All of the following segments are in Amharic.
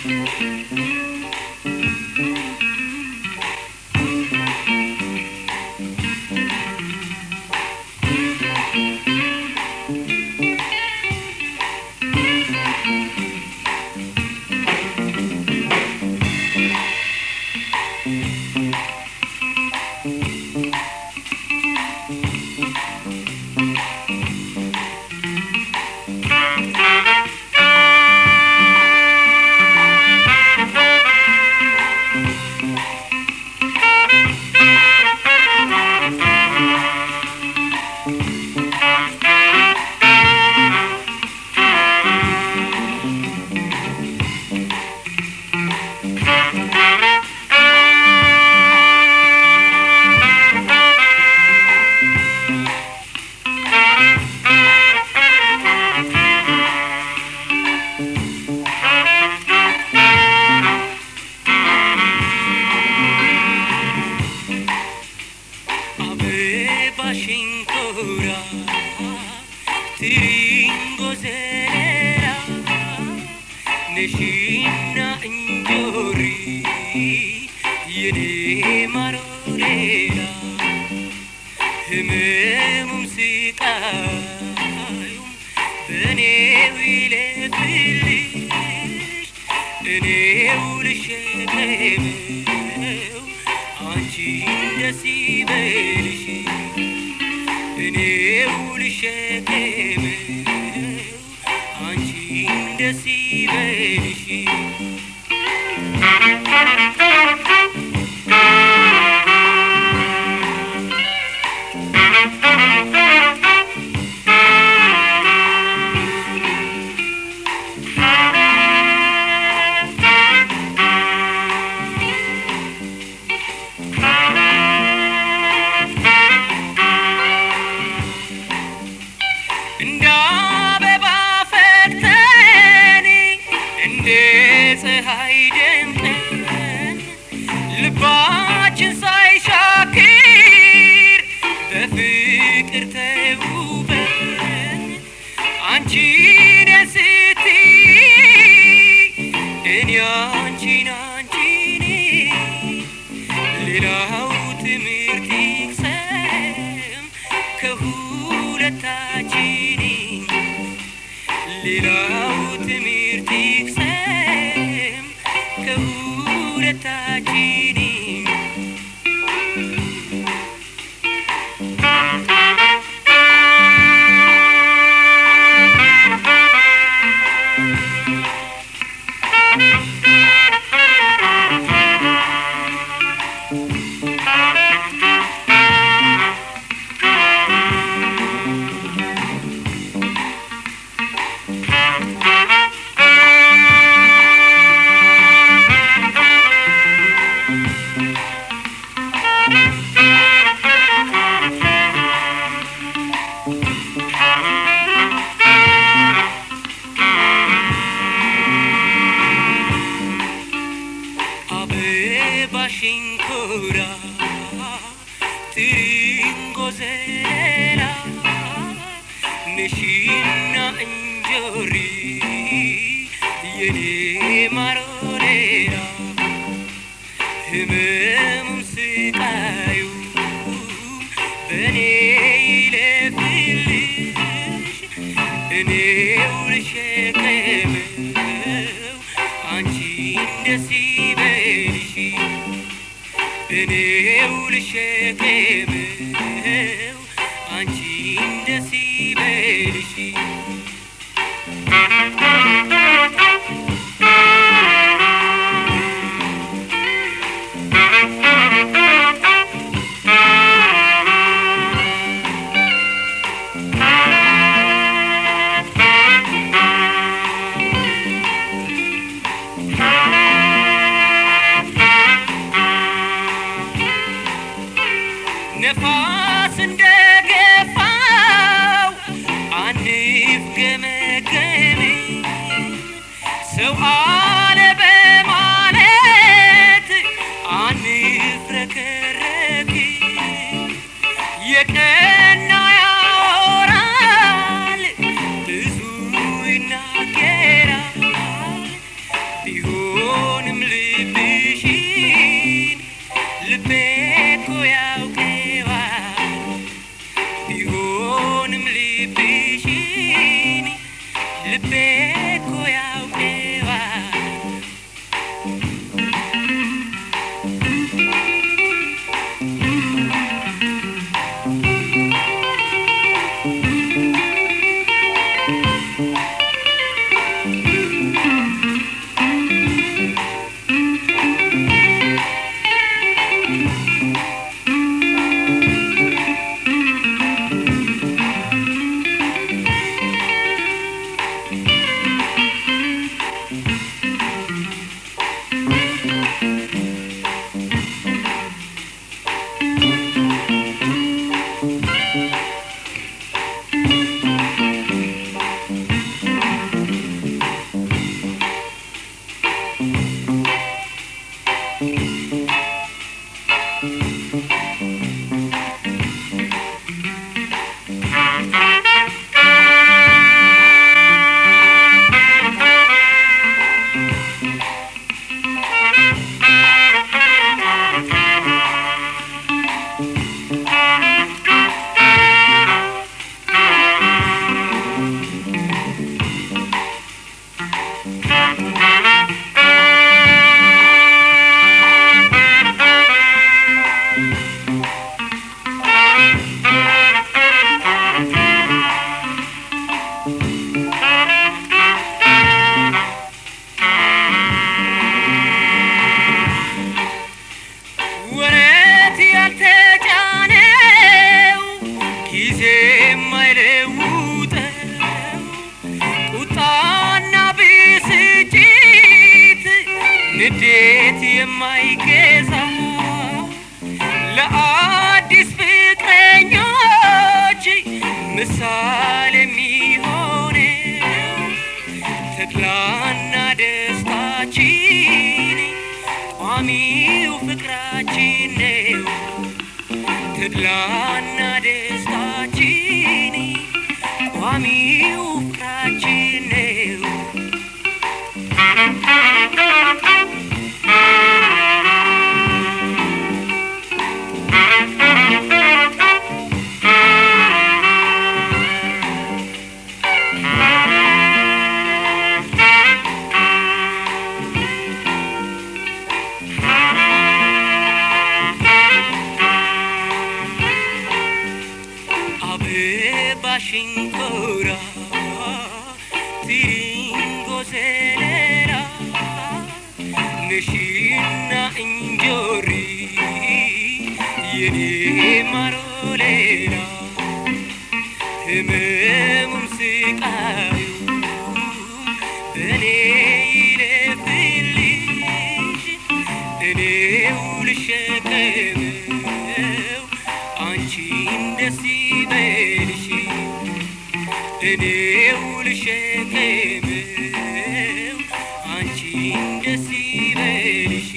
Neshina injori yene marorera hemum sikayum bene wile filish ene ulshemeu anchi desibelish ene ulshemeu anchi desibelish ልባችን ሳይሻክር በፍቅር ተውበን አንቺን ስትይ እኔ አንቺን ሌላው ትምህርት ይቅሰም ከሁለታችን ሌላው ትምህርት ይቅሰም ከሁለታችን Shinkura Tiringozela Neshina injori Yene marorera Hemem sikayu Bene ile filish Ene ulshekemeu Anchin desibelish ene ulshekemeu anchin desibelish ነፋስ እንደገፋው አንፍገመገም ሰው አለ በማለት አንፍረከረክ የቀና ያወራል ብዙ ይናገራል ቢሆንም ልብሽን ልቤ እኮ ያውቀዋል ቢሆንም ልብሽን ልቤ እኮ ያውቀዋል ንዴት የማይገዛ ለአዲስ ፍቅረኞች ምሳሌ የሚሆነው ተድላና ደስታችን ቋሚው ፍቅራችን ነው ተድላና ደስታችን ቋሚው ፍቅራችን ነው Shinkora Tiringo Zelera Neshina Injori Yeni Marolera Hememum Sikayu Bene ile Filish Bene Ulshekemeu Anchin Desibelishi እኔው ልሸከመው አንቺን ደስ ይበልሽ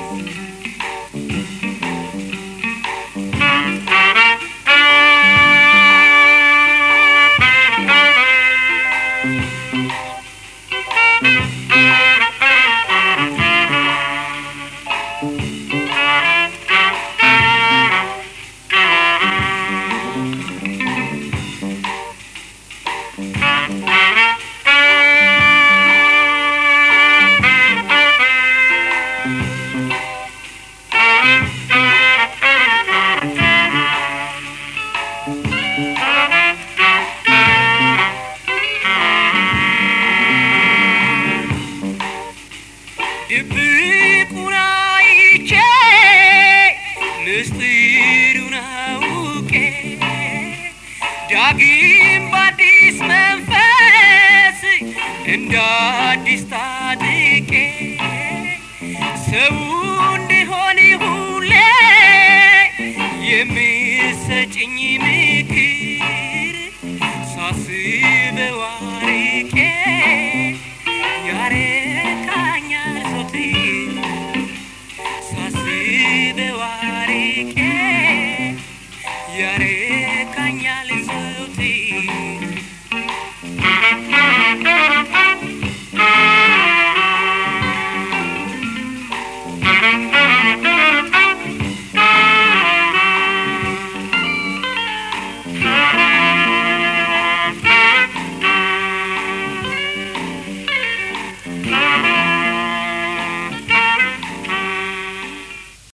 ዳግም በአዲስ መንፈስ እንደ አዲስ ታድቄ ሰው እንዲሆን ሁሌ የምትሰጪኝ ምክር ሳስበው